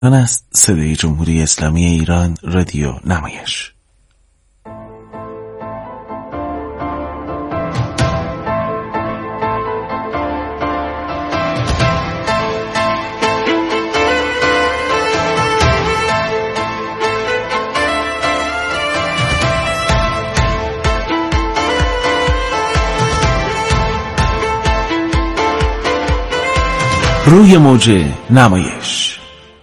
من است صدای جمهوری اسلامی ایران رادیو نمایش. روی موج نمایش.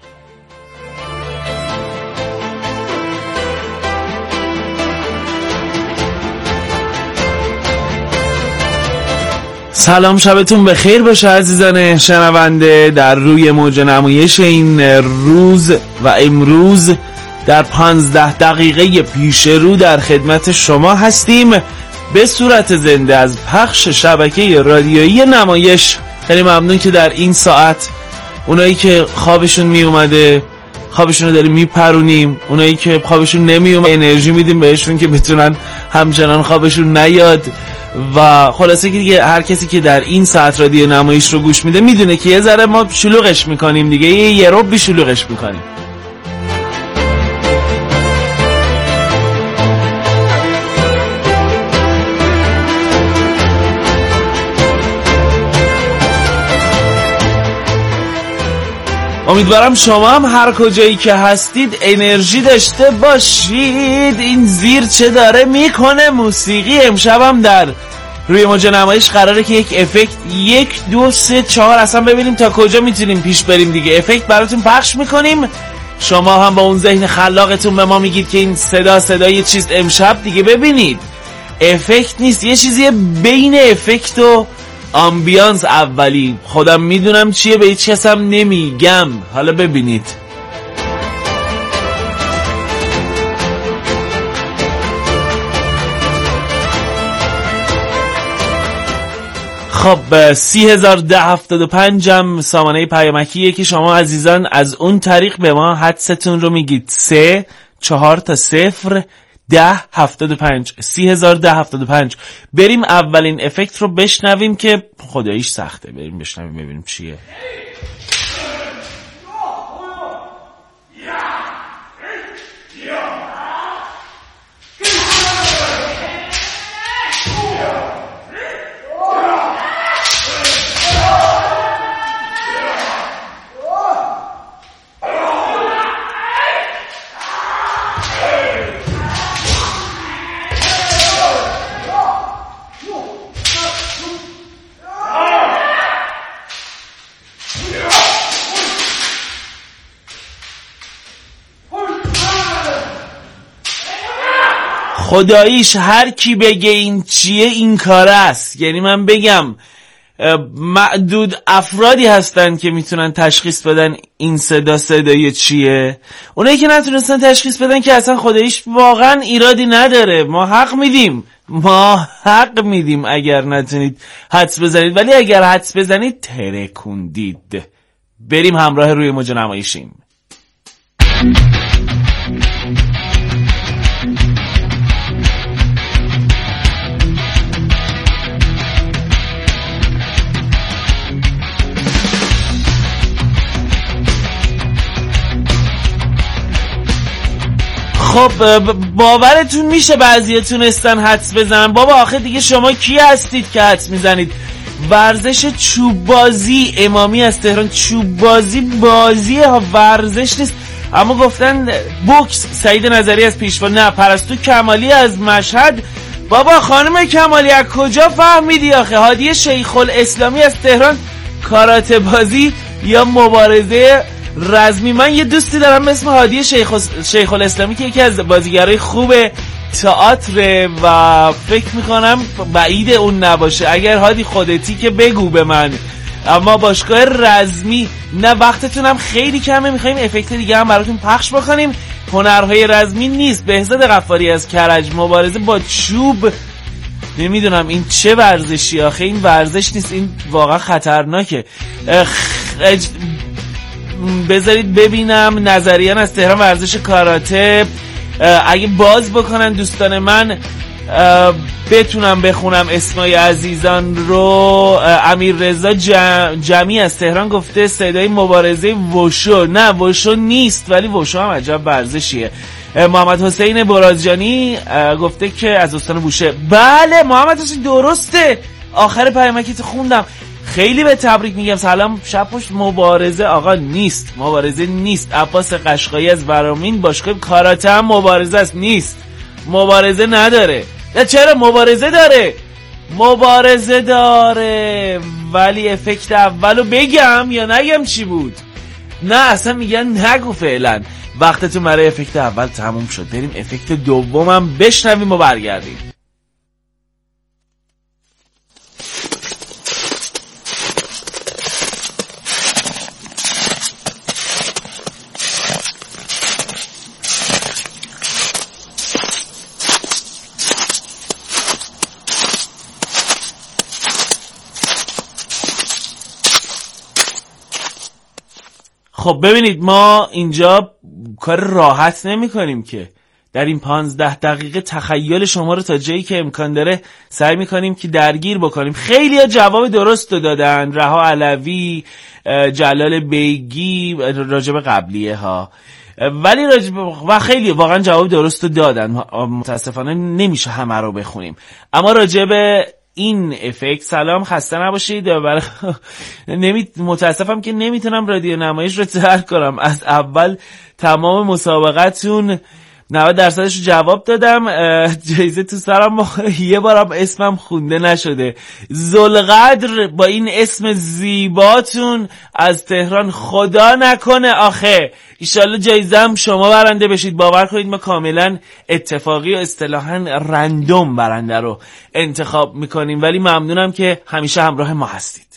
سلام، شبتون بخیر باشه عزیزان شنونده. در روی موج نمایش این روز و امروز در 15 دقیقه پیش رو در خدمت شما هستیم به صورت زنده از پخش شبکه رادیویی نمایش. خیلی ممنون که در این ساعت اونایی که خوابشون می اومده خوابشون رو داریم میپرونیم، اونایی که خوابشون نمی اومده انرژی میدیم بهشون که بتونن همچنان خوابشون نیاد. و خلاصه که دیگه هر کسی که در این ساعت رادیو نمایش رو گوش میده میدونه که یه ذره ما شلوغش میکنیم دیگه، یه ربی شلوغش میکنیم. امیدوارم شما هم هر کجایی که هستید انرژی داشته باشید. این زیر چه داره میکنه موسیقی. امشب هم در روی موج نمایش قراره که یک افکت 1 2 3 4 اصلا ببینیم تا کجا میتونیم پیش بریم دیگه. افکت براتون پخش میکنیم، شما هم با اون ذهن خلاقتون به ما میگید که این صدای چیز امشب دیگه. ببینید افکت نیست، یه چیزیه بین افکت و آمبیانس. اولی خودم میدونم چیه، به هیچ کس هم نمیگم. حالا ببینید. خب 301075 هم سامانه پیامکیه که شما عزیزان از اون طریق به ما حدستون رو میگید. 3 4 تا 0 1075 301075. بریم اولین افکت رو بشنویم که خداییش سخته. بریم بشنویم ببینیم چیه. خداییش هر کی بگه این چیه این کار است. یعنی من بگم معدود افرادی هستن که میتونن تشخیص بدن این صدای چیه. اونایی که نتونستن تشخیص بدن که اصلا خداییش واقعا ایرادی نداره. ما حق میدیم اگر نتونید حدس بزنید، ولی اگر حدس بزنید ترکوندید. بریم همراه روی موج نمایشیم. خب باورتون میشه بعضیاتون استن حدس بزنن. بابا آخه دیگه شما کی هستید که حدس میزنید؟ ورزش چوب بازی امامی از تهران. چوب بازی ها، ورزش نیست. اما گفتن بوکس. سعید نظری از پیشوا. نه، پرستو کمالی از مشهد. بابا خانم کمالی از کجا فهمیدی آخه؟ هادی شیخ الاسلامی از تهران. کاراته بازی یا مبارزه رزمی. من یه دوستی دارم به اسم هادی شیخ الاسلامی که یکی از بازیگرای خوب تئاتر و فکر میکنم بعید اون نباشه. اگر هادی خودتی که بگو به من. اما باشگاه رزمی نه، وقتتونم خیلی کمه، میخوایم افکت دیگه هم براتون پخش بکنیم. هنرهای رزمی نیست. بهزاد غفاری از کرج. مبارزه با چوب. نمیدونم این چه ورزشی آخه. این ورزش نیست، این واقعا خطرناکه. بذارید ببینم. نظریان از تهران. ورزش کاراته. اگه باز بکنن دوستان من بتونم بخونم اسمای عزیزان رو. امیر رضا جمعی از تهران گفته صدای مبارزه وشو. نه وشو نیست، ولی وشو هم عجب ورزشیه. محمد حسین برازجانی گفته که از استان بوشه. بله محمد حسین درسته، آخر پیامکت خوندم. خیلی به تبریک میگم. سلام شب پشت. مبارزه آقا نیست، مبارزه نیست. عباس قشقایی از ورامین باشگاه کاراته هم مبارزه است. نیست، مبارزه نداره. چرا مبارزه داره؟ مبارزه داره، ولی افکت اولو بگم یا نگم چی بود؟ نه اصلا میگن نگو فعلا، وقتتون برای افکت اول تموم شد. بریم افکت دومم بشنویم و برگردیم. خب ببینید، ما اینجا کار راحت نمی کنیم که در این 15 دقیقه تخیل شما رو تا جایی که امکان داره سعی می کنیم که درگیر بکنیم. خیلی ها جواب درست رو دادن، رها علوی، جلال بیگی، راجب قبلیه ها، ولی و خیلی واقعا جواب درست رو دادن. متاسفانه نمیشه همه رو بخونیم، اما راجب این افکت سلام، خسته نباشید. متاسفم که نمیتونم رادیو نمایش رو ترک کنم. از اول تمام مسابقتون 90% رو جواب دادم، جایزه تو سرم، یه بارم اسمم خونده نشده. ذوالقدر با این اسم زیباتون از تهران، خدا نکنه آخه ایشالله جایزه هم شما برنده بشید. باور کنید ما کاملا اتفاقی و اصطلاحاً رندوم برنده رو انتخاب میکنیم، ولی ممنونم که همیشه همراه ما هستید.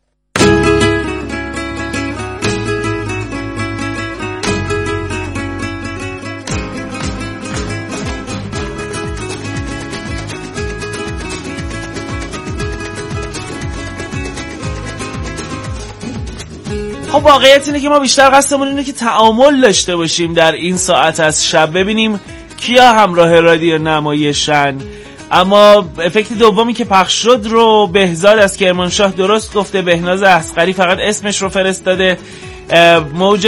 خب واقعیت اینه که ما بیشتر قصدمون اینه که تعامل داشته باشیم در این ساعت از شب، ببینیم کیا همراه رادیو نمایشن. اما افکت دومی که پخش شد رو بهزاد از کرمانشاه درست گفته. بهناز اصغری فقط اسمش رو فرستاده. موج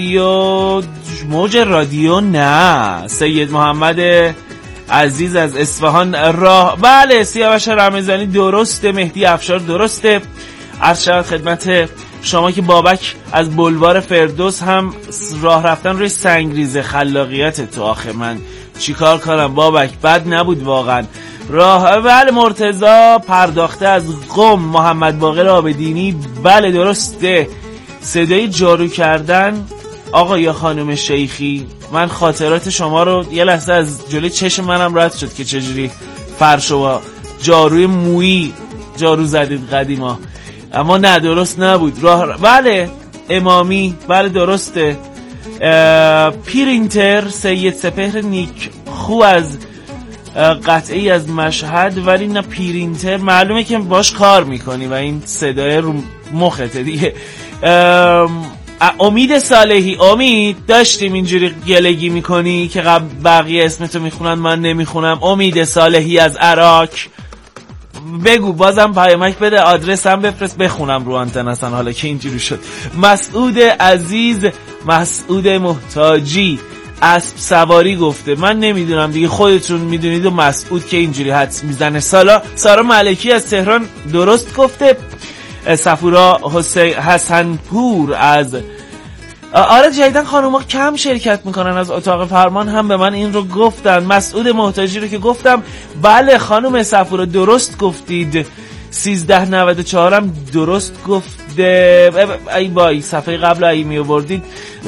رادیو نه. سید محمد عزیز از اصفهان راه، بله. سیاوش رمضانی درسته. مهدی افشار درسته. عرض شود خدمت شما که بابک از بلوار فردوس هم راه رفتن روی سنگریزه. خلاقیت تو آخه، من چیکار کنم بابک، بد نبود واقعا. راه بله. مرتضی پرداخته از قم. محمد باقر آبدینی بله درسته. صدای جارو کردن آقا یا خانم شیخی، من خاطرات شما رو یه لحظه از جلوی چشم منم رد شد که چجوری فرشو با جاروی مویی جارو زدید قدیما، اما نه درست نبود. بله. امامی بله درسته. پرینتر سید سپهر نیک خو از قطعی از مشهد، ولی نه پرینتر معلومه که باش کار میکنی و این صدای رو مخته دیگه. امید صالحی، امید داشتیم اینجوری گلگی میکنی که بقیه اسمتو میخونن من نمیخونم. امید صالحی از عراق، بگو بازم پیامک بده، آدرسم بفرست بخونم رو آنتن اصلا حالا که اینجوری شد. مسعود عزیز، مسعود محتاجی اسب سواری گفته. من نمیدونم دیگه، خودتون میدونید. و مسعود که اینجوری حدس میزنه. سارا ملکی از تهران درست گفته. صفورا حسن پور از آره جدیدن خانوما کم شرکت میکنن از اتاق فرمان، هم به من این رو گفتن. مسعود محتاجی رو که گفتم بله خانم صفورا درست گفتید. 1394 هم درست گفته. ای بای صفحه قبل ای می آوردید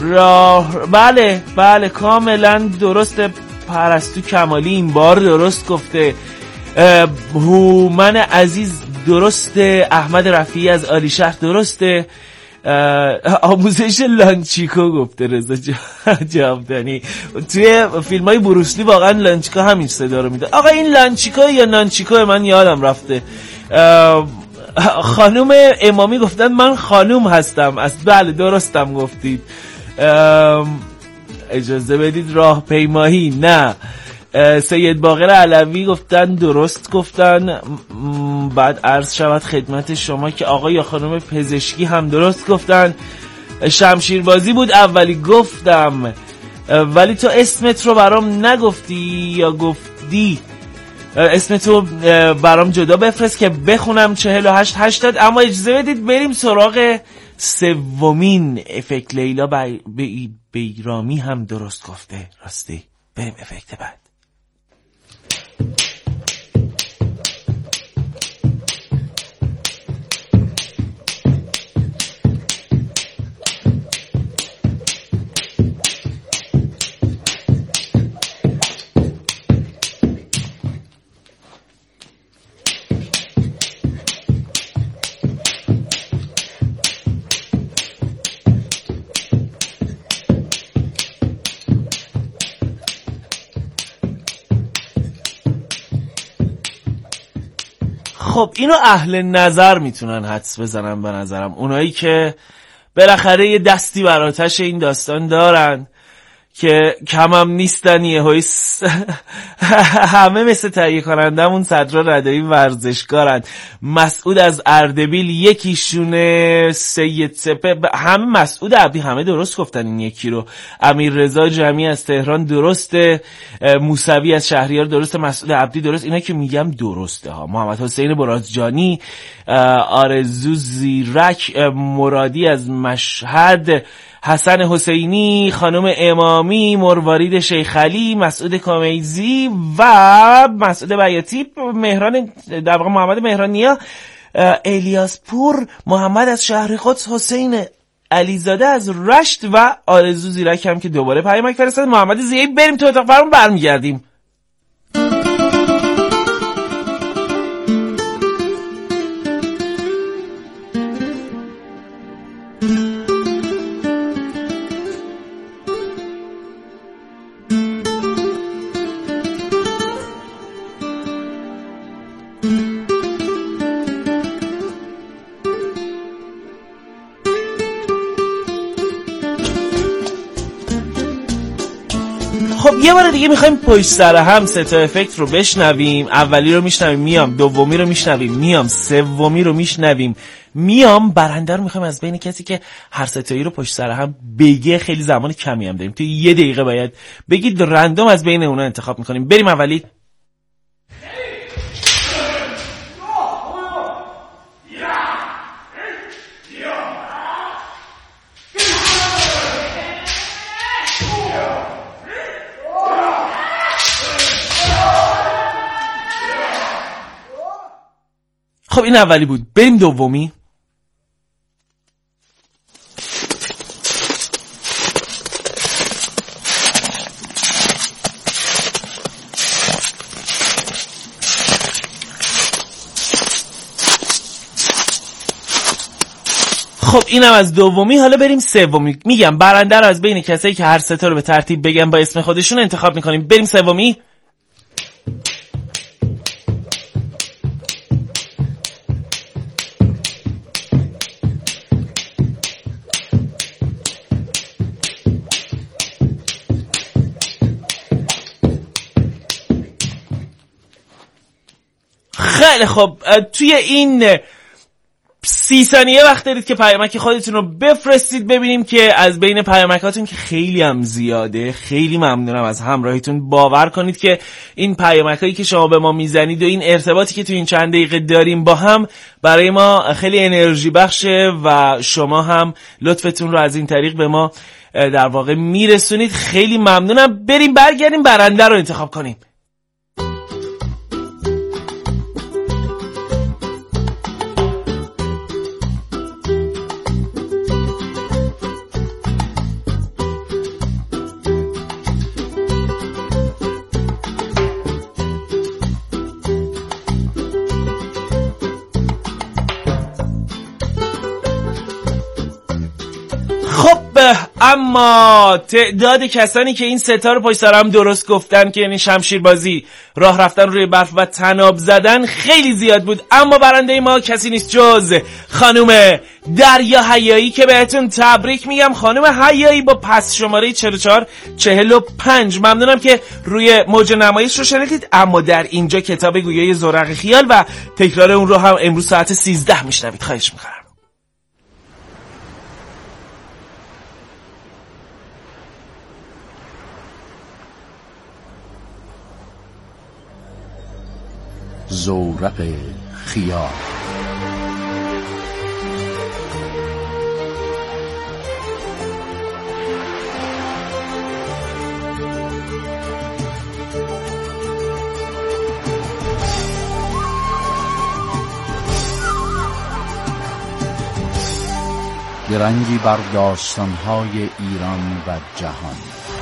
بله کاملا درسته. پرستو کمالی این بار درست گفته. هومن عزیز درسته. احمد رفیعی از عالی شهر درسته. آموزش لانچیکو گفته رضا جاودانی. توی فیلم های بروسلی واقعا لانچیکو همین صدا رو میده. آقا این لانچیکو یا نانچیکو من یادم رفته. خانوم امامی گفتن من خانوم هستم. بله درستم گفتید. اجازه بدید راهپیمایی نه. سید باقر علوی گفتن درست گفتن. بعد عرض شود خدمت شما که آقای یا خانم پزشکی هم درست گفتن. شمشیربازی بود اولی گفتم، ولی تو اسمت رو برام نگفتی یا گفتی؟ اسمت رو برام جدا بفرست که بخونم. 4880. اما اجازه بدید بریم سراغ سومین افکت. لیلا بیرامی هم درست گفته. راستی بریم افکت بعد. خب اینو اهل نظر میتونن حدس بزنن به نظرم، اونایی که بالاخره یه دستی بر آتش این داستان دارن که کمم نیستن. همه مثل تهیه کنندمون صدرا ردایی ورزشکارن. مسعود از اردبیل یکیشونه، سید سپه، همه مسعود عبدی همه درست گفتن این یکی رو. امیر رضا جمعی از تهران درسته، موسوی از شهریار درسته، مسعود عبدی درست. اینا که میگم درسته ها. محمد حسین برازجانی، آرزو زیرک، مرادی از مشهد، حسن حسینی، خانم امامی، مروارید شیخ علی، مسعود کامیزی و مسعود بیاتی، مهران در واقع محمد مهرانیا، الیاس پور، محمد از شهر قدس، حسین علیزاده از رشت و آرزو زیرک هم که دوباره پیامک فرستاد. محمد زیایی. بریم تو اتاق فرمون برمیگردیم. خب یه بار دیگه میخوایم پشت سر هم سه تا افکت رو بشنویم. اولی رو میشنویم میام، دومی رو میشنویم میام، سومی رو میشنویم میام. برنده رو میخوایم از بین کسی که هر سه تایی رو پشت سر هم بگه. خیلی زمان کمی هم داریم، تو 1 دقیقه باید بگید. رندوم از بین اونا انتخاب میکنیم. بریم اولی. خب این اولی بود. بریم دومی. خب اینم از دومی. حالا بریم سومی. میگم برنده رو از بین کسایی که هر سه تا رو به ترتیب بگن با اسم خودشون انتخاب میکنیم. بریم سومی. خیلی خب، توی این 30 ثانیه وقت دارید که پیامک خودتون رو بفرستید ببینیم که از بین پیامکاتون که خیلی هم زیاده. خیلی ممنونم از همراهیتون. باور کنید که این پیامکایی که شما به ما میزنید و این ارتباطی که توی این چند دقیقه داریم با هم برای ما خیلی انرژی بخشه و شما هم لطفتون رو از این طریق به ما در واقع میرسونید. خیلی ممنونم. بریم برگردیم برنده رو انتخاب کنیم. اما تعداد کسانی که این ستا رو پشت سر هم درست گفتن که یعنی شمشیر بازی، راه رفتن روی برف و طناب زدن خیلی زیاد بود. اما برنده ما کسی نیست جز خانم دریا حیایی که بهتون تبریک میگم. خانم حیایی با پس شماره 4445. ممنونم که روی موج نمایش رو شنیدید. اما در اینجا کتاب گویای زورق خیال و تکرار اون رو هم امروز ساعت 13 میشنوید. خواهش میکنم. زورق خیال. درنگی بر داستان‌های ایران و جهان.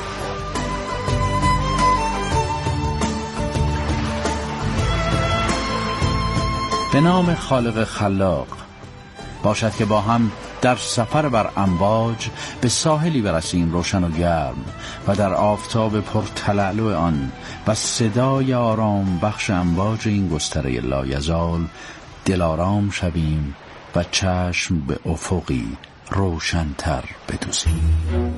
به نام خالق خلاق. باشد که با هم در سفر بر امواج به ساحلی برسیم روشن و گرم و در آفتاب پرتلالو آن و صدای آرام بخش امواج این گستره لایزال دلارام شویم و چشم به افقی روشن‌تر بدوزیم.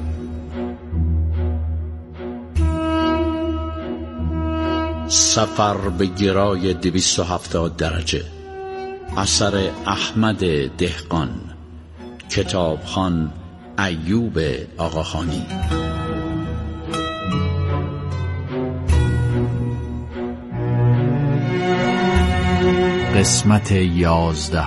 سفر به گرای 270 درجه. اثر احمد دهقان. کتابخوان ایوب آقاخانی. قسمت 11.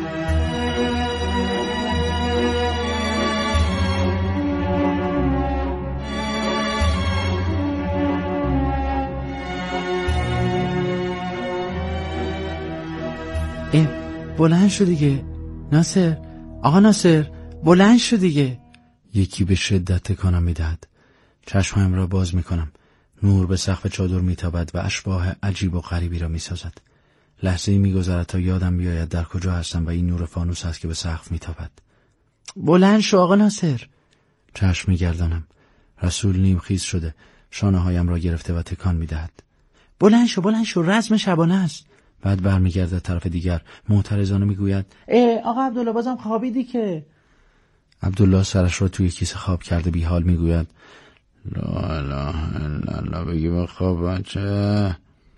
بلند شو دیگه ناصر. آقا ناصر بلند شو دیگه. یکی به شدت تکانم میدهد. چشمم را باز میکنم. نور به سقف چادر میتابد و اشباح عجیب و غریبی را میسازد. لحظه‌ای میگذرد تا یادم بیاید در کجا هستم و این نور فانوس است که به سقف میتابد. بلند شو آقا ناصر. چشم میگردانم. رسول نیم خیز شده، شانه هایم را گرفته و تکان میدهد. بلند شو رزم شبانه است. بعد برمیگرده طرف دیگر، معترضانه میگوید آقا عبدالله بازم خوابیدی که؟ عبدالله سرش را توی کیسه خواب کرده بی حال میگوید لا اله الا الله. بگی بخواب بچه.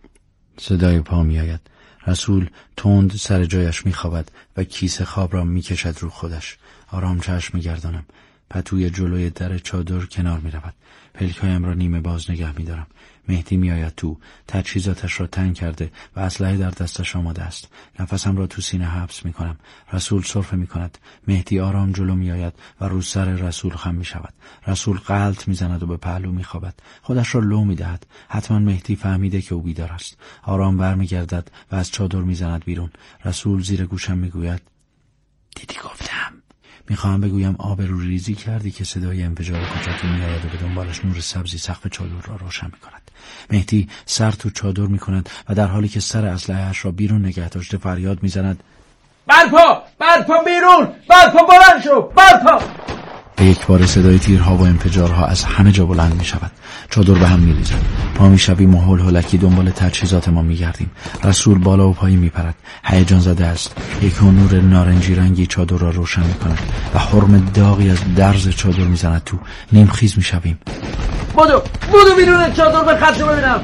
صدای پا میآید. رسول تند سر جایش میخوابد و کیسه خواب را میکشد رو خودش. آرام چشم میگردانم. پتوی جلوی در چادر کنار میرود. پلکایم را نیمه باز نگه میدارم. مهدی میآید تو. تجهیزاتش را تنگ کرده و اسلحه در دستش آماده است. نفسم را تو سینه حبس میکنم. رسول سرفه میکند. مهدی آرام جلو میآید و رو سر رسول خم میشود. رسول غلط میزند و به پهلو میخوابد. خودش را لو میدهد. حتما مهدی فهمیده که او بیدار است. آرام برمیگردد و از چادر میزند بیرون. رسول زیر گوشم میگوید دیدی گفتم. میخواهم بگویم آبروریزی کردی که صدای انفجار کوچکی میآید و به دنبالش نور سبزی سقف چادر را روشن میکند. مهدی سر تو چادر میکند و در حالی که سر اسلحه‌اش را بیرون نگه داشته فریاد میزند برپا بیرون، برپا بلند شو، برپا. به یک بار صدای تیرها و انفجارها از همه جا بلند می شود. چادر به هم می ریزد. پا می شویم و هول هولکی دنبال تجهیزات ما می گردیم. رسول بالا و پایی می پرد. هیجان زده است. یک نور نارنجی رنگی چادر را روشن می کند و حرم داغی از درز چادر می زند تو. نیم خیز می شویم. بودو بیرون چادر به خط ببینم.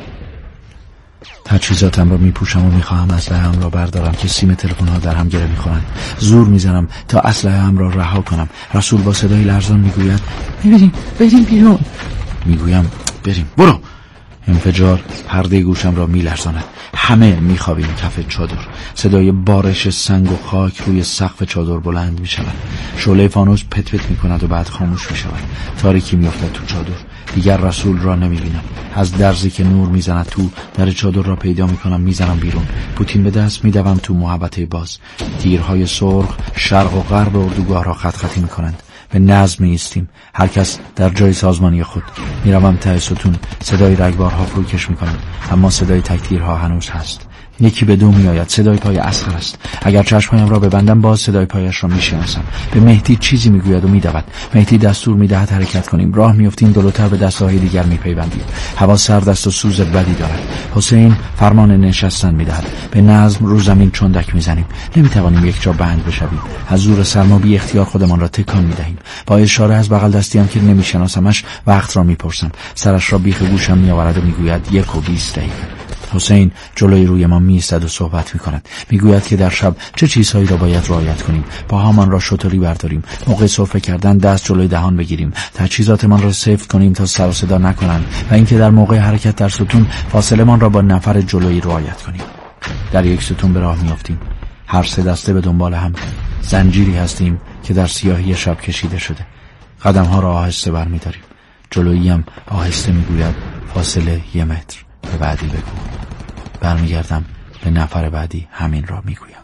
تجهیزاتم را میپوشم و میخواهم اسلحه‌ام را بردارم که سیم تلفن‌ها در هم گره میخورند. زور میزنم تا اسلحه‌ام را رها کنم. رسول با صدای لرزان میگوید بریم بیرون. میگویم بریم. برو. انفجار پرده گوشم را میلرزاند. همه میخوابیم کف چادر. صدای بارش سنگ و خاک روی سقف چادر بلند میشود. شعله فانوس پت پت میکند و بعد خاموش میشود. تاریکی میافتد تو چادر. دیگر رسول را نمیبینم. از درزی که نور میزند تو در چادر را پیدا میکنم، میزنم بیرون. پوتین به دست میدوم تو محوطه باز. تیرهای سرخ شرق و غرب اردوگاه را خط خطی میکنند. به نظم میایستیم، هر کس در جای سازمانی خود. میروم ته ستون. صدای رگبارها فروکش میکنند، اما صدای تکتیرها هنوز هست. یکی به دو میآید. صدای پای اصغر است. اگر چشمهایم را ببندم باز صدای پایش را میشناسم. به مهدی چیزی میگوید و میدود. مهدی دستور میدهد حرکت کنیم. راه میافتیم، جلوتر به دسته‌های دیگر میپیوندیم. هوا سرد است و سوز بدی دارد. حسین فرمان نشستن میدهد. به نظم رو زمین چندک میزنیم. نمیتوانیم یک جا بند بشویم. از زور سرما بی اختیار خودمان را تکان میدهیم. با اشاره از بغل دستیم که نمیشناسمش وقت را میپرسم. سرش را بیخ گوشم میآورد و میگوید 1:20 دقیقه. حسین جلوی روی ما میایستد و صحبت میکند. میگوید که در شب چه چیزهایی را باید رعایت کنیم. پاهامان را شتری برداریم. موقع سرفه کردن دست جلوی دهان بگیریم. تجهیزاتمان را سفت کنیم تا سر و صدا نکنند و اینکه در موقع حرکت در ستون فاصله مان را با نفر جلویی رعایت کنیم. در یک ستون به راه میافتیم. هر سه دسته به دنبال هم. زنجیری هستیم که در سیاهی شب کشیده شده. قدم‌ها را آهسته برمی‌داریم. جلویی هم آهسته میگوید فاصله 1 متر. به بعدی بگو. برمیگردم به نفر بعدی همین را میگویم.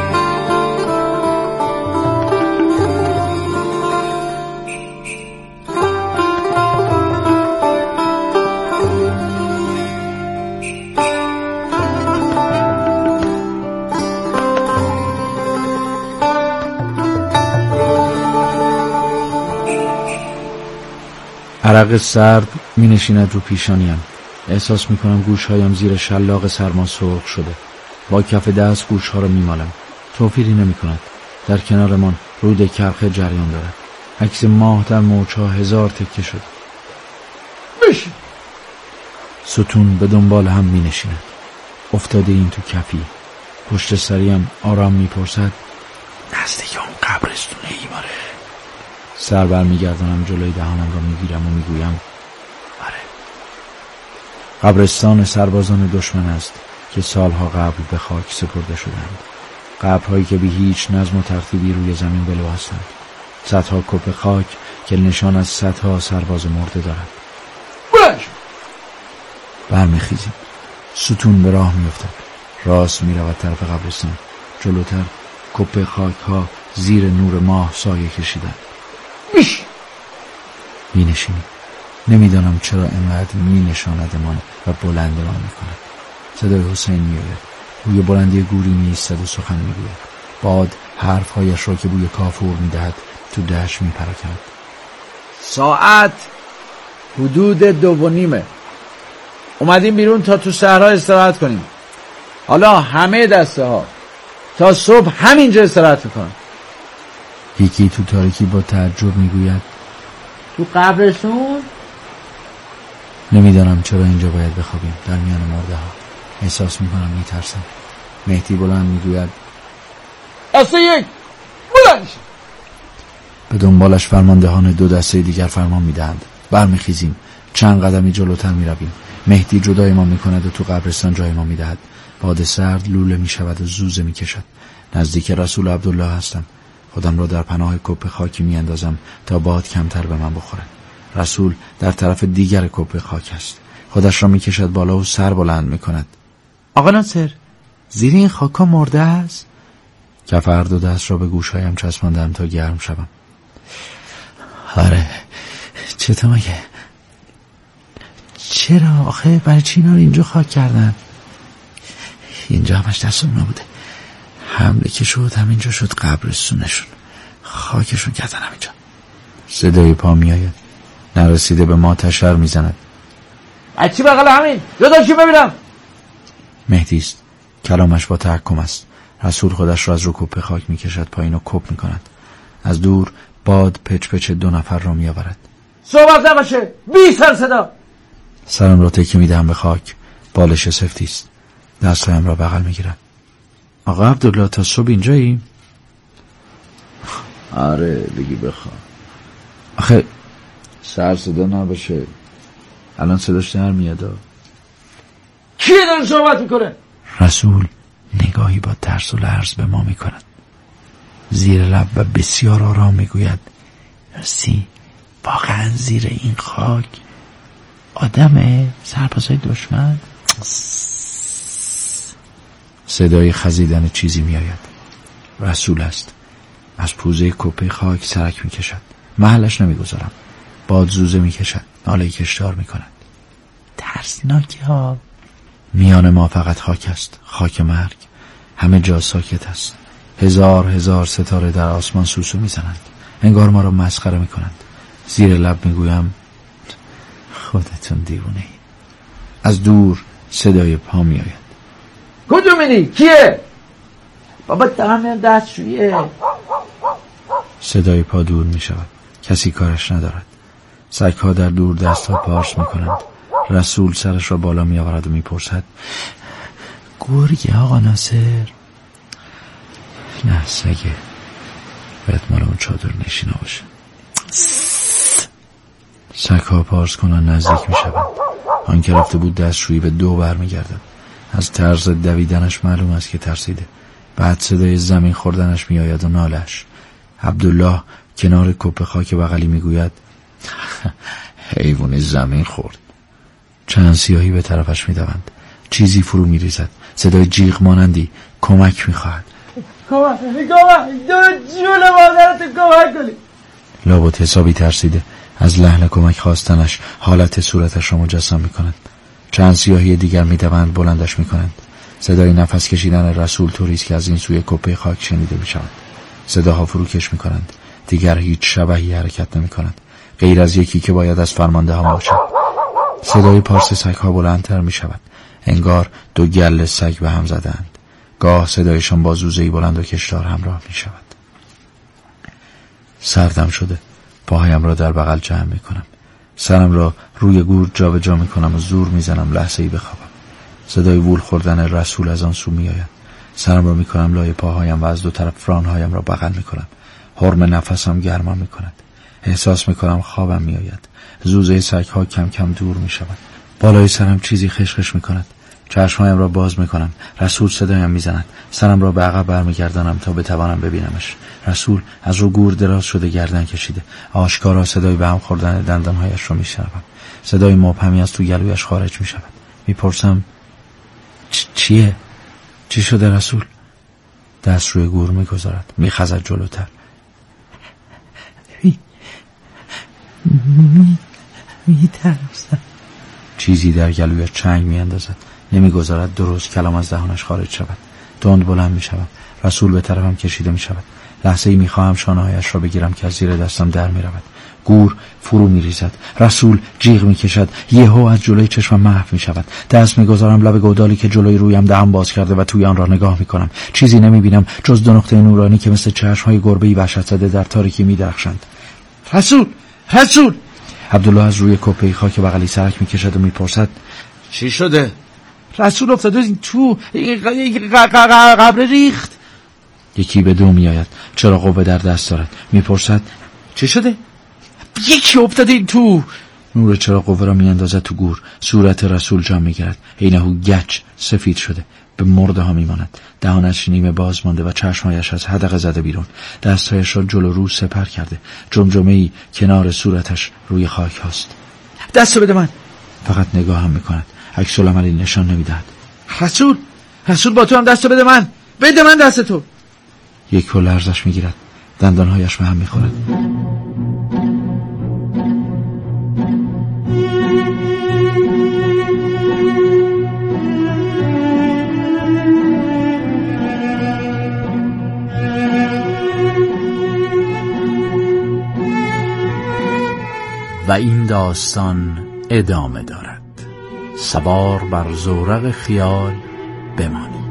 عرق سرد می نشیند رو پیشانیم. احساس می کنم گوشهایم زیر شلاق سرما سرخ شده. با کف دست گوشها را می مالم. توفیری نمی کند. در کنارمان رود کرخه جریان دارد. عکس ماه در موجها 1000 تکه شده. بشین. ستون به دنبال هم می نشیند. افتاده این تو کفی. پشت سریم آرام می پرسد نزدیک اون قبرستون ایماره. سر بر می گردانم، جلوی دهانم را می گیرم و می گویم آره. قبرستان سربازان دشمن است که سالها قبل به خاک سپرده شدند. قبرهایی که بی هیچ نظم و ترتیبی روی زمین ولو هستند. صدها کپ خاک که نشان از صدها سرباز مرده دارد. برمیخیزیم. ستون به راه میافتد. راست میرود طرف قبرستان. جلوتر کپ خاک ها زیر نور ماه سایه کشیدند. می نشینیم. نمیدانم چرا اینقدر می نشاندمان و بلندمان می کند. صدای حسین می آید. روی بلندی گوری می ایستد و سخن می گوید. باد حرفهایش را که بوی کافور می دهد تو دشت می پراکند. ساعت حدود 2:30. اومدیم بیرون تا تو صحرا استراحت کنیم. حالا همه دسته ها تا صبح همینجا استراحت میکنن. یکی تو تاریکی با تعجب میگوید تو قبرستون؟ نمیدانم چرا اینجا باید بخوابیم در میان مرده ها. احساس میکنم میترسم. مهدی بلند میگوید دسته 1 بلند شید. به دنبالش فرماندهان 2 دسته دیگر فرمان میدهند. برمیخیزیم. چند قدمی جلوتر میرویم. مهدی جدای ما میکند و تو قبرستان جای ما میدهد. باد سرد لوله میشود و زوزه میکشد. نزدیک رسول عبدالله هستم. خودم را در پناه کپ خاکی میاندازم تا باد کمتر به من بخورد. رسول در طرف دیگر کپ خاک است. خودش را میکشد بالا و سر بلند میکند. آقا ناصر، زیر این خاکا مرده است؟ کف هر 2 دست را به گوشهایم چسباندم تا گرم شوم. آره. چطور مگه؟ چرا آخه برای چی اینا رو اینجا خاک کردن؟ اینجا همش دست اونا بوده. حمله که شد همینجا شد قبرستونشون. خاکشون کردن همینجا. صدای پا می آید. نرسیده به ما تشر می زند. اچی بغل همین جداشی ببینم. مهدی است. کلامش با تحکم است. رسول خودش را از رو کپ خاک می کشد پایین و کپ می کند. از دور باد پچ پچ 2 نفر را می آورد. صحبت نباشه، بی سر صدا. سرم را تکیه می دهم به خاک. بالش سفتی است. دستایم را بغل می گیرم. آقا عبدالله تا صبح اینجایی؟ آره بگی بخواه. آخه سر صدا نباشه. الان صداش در میاد. کی داره صحبت میکنه؟ رسول نگاهی با ترس و لرز به ما میکند. زیر لب و بسیار آرام میگوید راستی واقعا زیر این خاک آدمه؟ سربازای دشمن؟ صدای خزیدن چیزی میآید. رسول است. از پوزه کپه خاک سرک میکشد. محلش نمیگذارم. باد زوزه میکشد. ناله کشدار میکند. ترسناکه ها. میان ما فقط خاک است، خاک مرگ. همه جا ساکت است. هزار هزار ستاره در آسمان سوسو میزنند، انگار ما را مسخره میکنند. زیر لب میگویم خودتون دیوونه ای. از دور صدای پا میآید. کجا کیه؟ بابا دارم دستشویه. صدای پا دور می شود. کسی کارش ندارد. سگ‌ها در دور دست‌ها پارس می کنند. رسول سرش را بالا می آورد و می پرسد گرگه آقا ناصر؟ نه سگه. باید مال اون چادر نشینا باشه. سگ‌ها پارس کنن نزدیک می شوند. آن که رفته بود دستشویی به دو بر می گردد. از طرز دویدنش معلوم است که ترسیده. بعد صدای زمین خوردنش می آید و نالش. عبدالله کنار کپ خاک بغلی می گوید حیوان زمین خورد. چند سیاهی به طرفش می دوند. چیزی فرو می ریزد. صدای جیغ مانندی کمک می خواهد. کمک جون مادرت کمک کنی. لابد حسابی ترسیده. از لحن کمک خواستنش حالت صورتش را مجسم می کند. چند سیاهی دیگر می دوند بلندش می کنند. صدای نفس کشیدن رسول طوریست که از این سوی کپه خاک شنیده می شود. صداها فروکش می کنند. دیگر هیچ شبحی حرکت نمی کنند غیر از یکی که باید از فرمانده ها باشد. صدای پارس سگ ها بلندتر می شود. انگار دو گله سگ به هم زدند. گاه صدایشان با زوزه‌ای بلند و کشدار همراه می شود. سردم شده. پاهایم را در بغل جمع می کنم. سرم را روی گور جا به جا می کنم و زور می زنم لحظه‌ای بخوابم. صدای وول خوردن رسول از آن سو می آید. سرم را می کنم لای پاهایم و از دو طرف فرانهایم را بغل می کنم. حرم نفسم گرمم می کند. احساس می کنم خوابم می آید. زوزه سگ‌ها کم کم دور می شود. بالای سرم چیزی خشخش می کند. چشمهایم را باز می کنم. رسول صدایم می زند. سرم را به عقب برمی گردانم تا بتوانم ببینمش. رسول از رو گور دراز شده گردن کشیده. آشکارا صدای به هم خوردن دندانهایش را می شنوم. صدای مبهمی از تو گلویش خارج می شود. می پرسم چیه؟ چی شده رسول؟ دست روی گور می گذارد. می خزد جلوتر. می ترسم. چیزی در گلویش چنگ می اندازد. نمی گذارد درست کلام از دهانش خارج شود. تند بلند می شود. رسول به طرفم کشیده می شود. لحظه‌ای می خواهم شانه‌هایش را بگیرم که از زیر دستم در می رود. گور فرو می ریزد. رسول جیغ می کشد. یهو از جلوی چشمم محو می شود. دست می گذارم لب گودالی که جلوی رویم دهان باز کرده و توی آن را نگاه می کنم. چیزی نمی بینم جز دو نقطه نورانی که مثل چشم‌های گربه‌ای وحشت زده در تاریکی می درخشند. رسول عبدالله از روی کپه خاک بغلی سرک می کشد و می پرسد چی شده؟ رسول افتاده تو قبر ریخت. یکی به دو می آید. چرا قوه در دست دارد. می پرسد چی شده؟ یکی افتاده این تو. نور چرا قوه را می اندازد تو گور. صورت رسول جا می گیرد. عینه‌و گچ سفید شده. به مرده ها می ماند. دهانش نیمه باز مانده و چشمایش از حدقه زده بیرون. دستهایش را جلو رو سپر کرده. جمجمه‌ای کنار صورتش روی خاک هاست. دستو بده من. فقط نگاه هم می کند. عکس العملی نشان نمی دهد. رسول با تو هم دستو بده من. بده من دستتو. یک پل لرزش می گیرد. دندانهایش به هم می خورد. و این داستان ادامه دارد. سوار بر زورق خیال بمانید.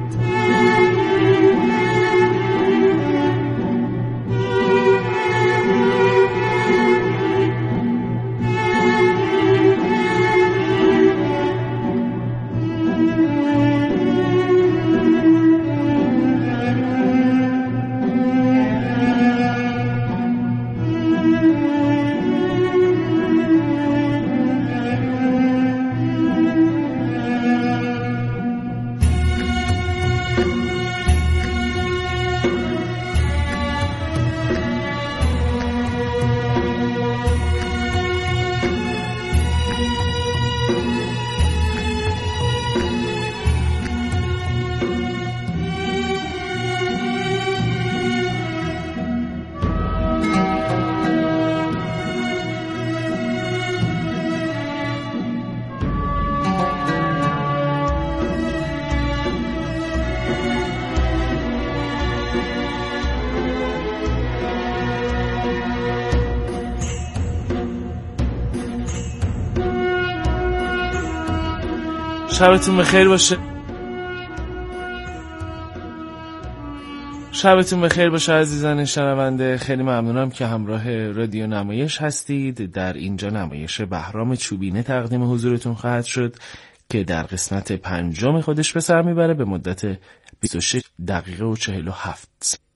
شبتون بخیر باشه. شبتون بخیر باشه عزیزان شنونده. خیلی ممنونم که همراه رادیو نمایش هستید. در اینجا نمایش بهرام چوبینه تقدیم حضورتون خواهد شد که در قسمت 5 خودش به سر میبره به مدت 26 دقیقه و 47